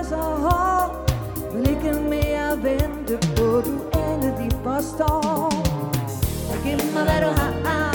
så hård. Vil ikke mere vente på, du endelig forstår. Giv mig hvad du har.